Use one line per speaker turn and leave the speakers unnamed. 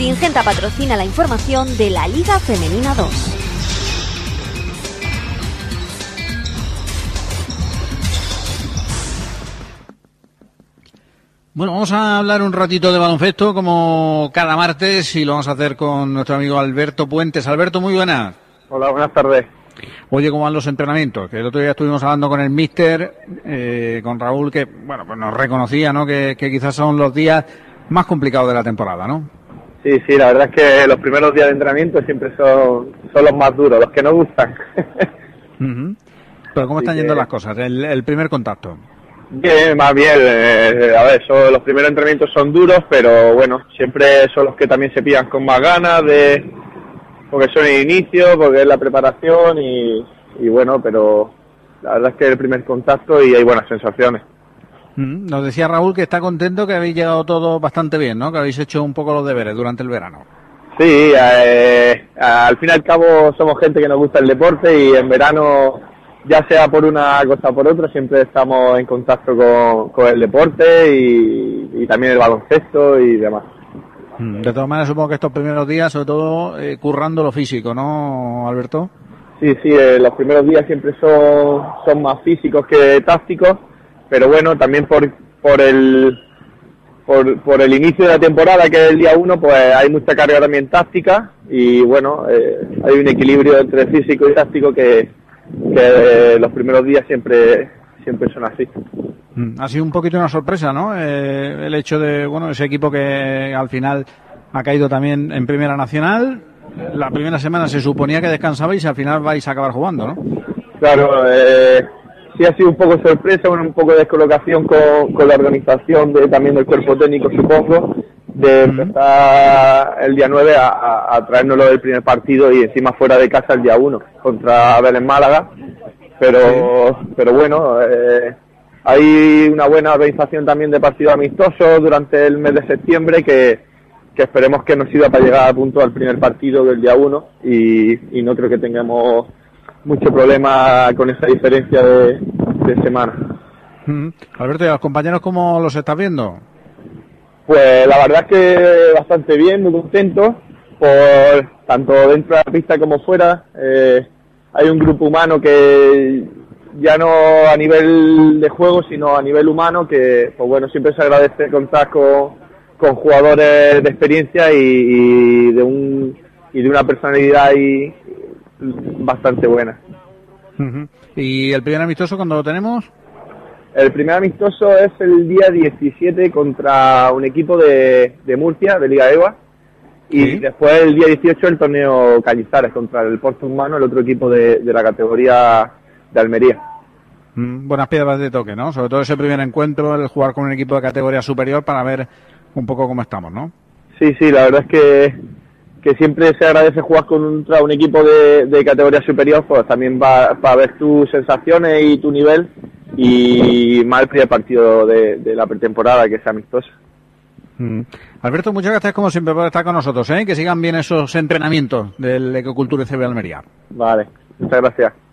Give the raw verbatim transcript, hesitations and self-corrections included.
Singenta patrocina la información de la Liga Femenina dos.
Bueno, vamos a hablar un ratito de baloncesto como cada martes y lo vamos a hacer con nuestro amigo Alberto Puentes. Alberto, muy buenas.
Hola, buenas tardes.
Oye, ¿cómo van los entrenamientos? Que el otro día estuvimos hablando con el míster, eh, con Raúl, que bueno, pues nos reconocía, ¿no? Que, que quizás son los días más complicados de la temporada, ¿no?
Sí, sí, la verdad es que los primeros días de entrenamiento siempre son, son los más duros, los que nos gustan.
Uh-huh. Pero ¿cómo están
Así
yendo
que...
las cosas? El, el primer contacto.
Bien, más bien, eh, a ver, son, los primeros entrenamientos son duros, pero bueno, siempre son los que también se pillan con más ganas, de porque son el inicio, porque es la preparación y, y bueno, pero la verdad es que es el primer contacto y hay buenas sensaciones.
Mm, nos decía Raúl que está contento, que habéis llegado todo bastante bien, ¿no? Que habéis hecho un poco los deberes durante el verano.
Sí, eh, al fin y al cabo somos gente que nos gusta el deporte y en verano, ya sea por una cosa o por otra, siempre estamos en contacto con, con el deporte y, y también el baloncesto y demás.
De todas maneras, supongo que estos primeros días, sobre todo, eh, currando lo físico, ¿no, Alberto?
Sí, sí, eh, los primeros días siempre son, son más físicos que tácticos, pero bueno, también por por el por, por el inicio de la temporada, que es el día uno, pues hay mucha carga también táctica y bueno, eh, hay un equilibrio entre físico y táctico que, que eh, los primeros días siempre siempre son así.
Ha sido un poquito una sorpresa, ¿no? Eh, el hecho de, bueno, ese equipo que al final ha caído también en Primera Nacional. La primera semana se suponía que descansabais y al final vais a acabar jugando, ¿no?
Claro, eh, sí ha sido un poco sorpresa, bueno, un poco de descolocación con, con la organización de también del cuerpo técnico, supongo, de empezar el día nueve a, a, a traérnoslo del primer partido y encima fuera de casa el día uno contra Vélez Málaga. Pero, sí. pero bueno, eh, hay una buena organización también de partidos amistosos durante el mes de septiembre que, que esperemos que nos sirva para llegar a punto al primer partido del día uno y, y no creo que tengamos mucho problema con esa diferencia de, de semana.
Mm. Alberto, ¿y a los compañeros cómo los estás viendo?
Pues la verdad es que bastante bien, muy contento, por tanto dentro de la pista como fuera. Eh, hay un grupo humano que ya no a nivel de juego, sino a nivel humano, que pues bueno, siempre se agradece contar con, con jugadores de experiencia y, y de un y de una personalidad y bastante buena.
Uh-huh. ¿Y el primer amistoso cuándo lo tenemos?
El primer amistoso es el día diecisiete contra un equipo de, de Murcia, de Liga EVA, y ¿sí? Después el día dieciocho el torneo Cañizares contra el Porto Humano, el otro equipo de, de la categoría de Almería.
Mm, buenas piedras de toque, ¿no? Sobre todo ese primer encuentro, el jugar con un equipo de categoría superior para ver un poco cómo estamos, ¿no?
Sí, sí, la verdad es que, que siempre se agradece jugar contra un equipo de, de categoría superior, pues también va para ver tus sensaciones y tu nivel, y más el primer partido de, de la pretemporada, que es amistoso.
Mm. Alberto, muchas gracias como siempre por estar con nosotros, ¿eh? Que sigan bien esos entrenamientos del Ecocultura C B Almería.
Vale, muchas gracias.